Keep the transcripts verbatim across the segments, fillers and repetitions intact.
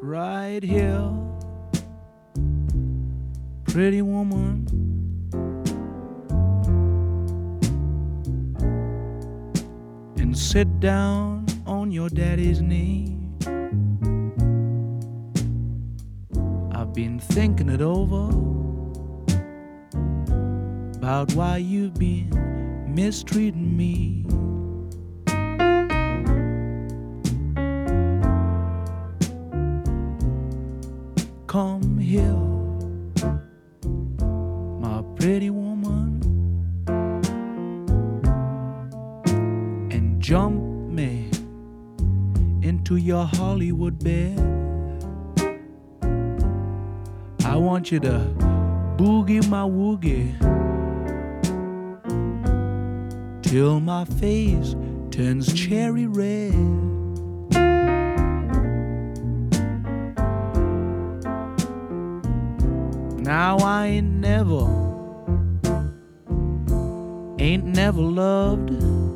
right here, pretty woman. And sit down on your daddy's knee. I've been thinking it over about why you've been mistreating me. Come here, my pretty woman, and jump me into your Hollywood bed. I want you to boogie my woogie till my face turns cherry red. Now I ain't never, ain't never loved,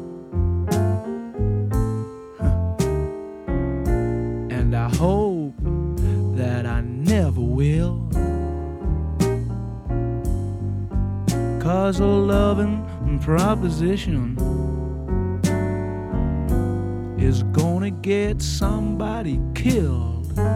and I hope that I never will. 'Cause a loving proposition is gonna get somebody killed.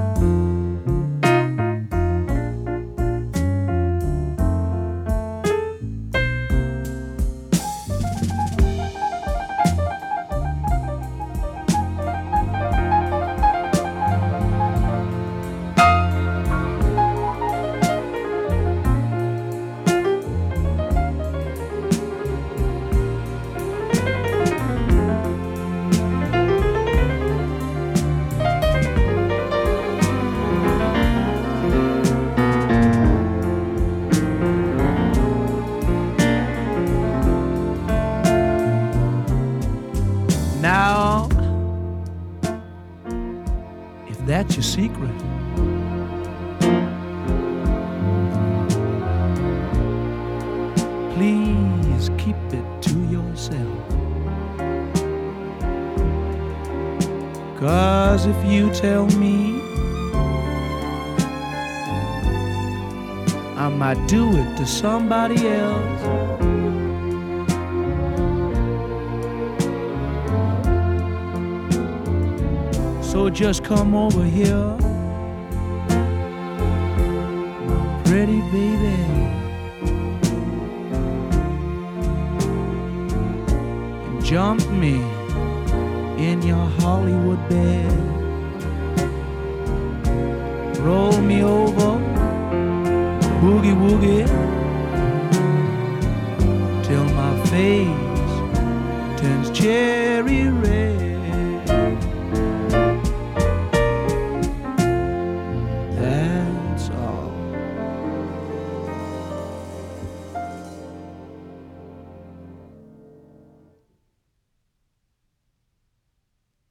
Now, if that's your secret, please keep it to yourself. 'Cause if you tell me, I might do it to somebody else. So just come over here, my pretty baby, and jump me in your Hollywood bed. Roll me over, boogie woogie, till my face turns cherry red.